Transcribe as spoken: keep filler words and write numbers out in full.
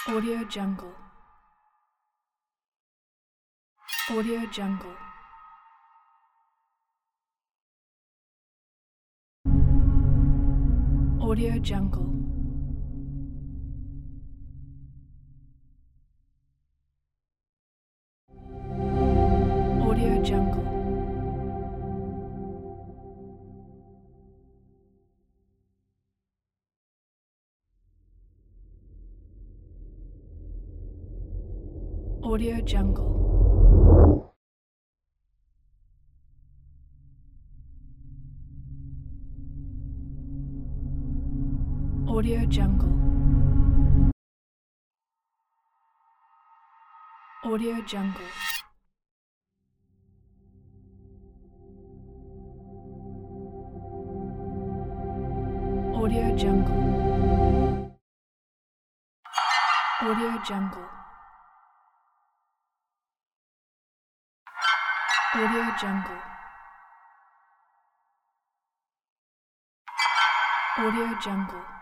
Audio Jungle. Audio Jungle. Audio Jungle. Audio Jungle. Audio Jungle. Audio Jungle. Audio Jungle. Audio Jungle. Audio Jungle. Audio Jungle. Audio Jungle.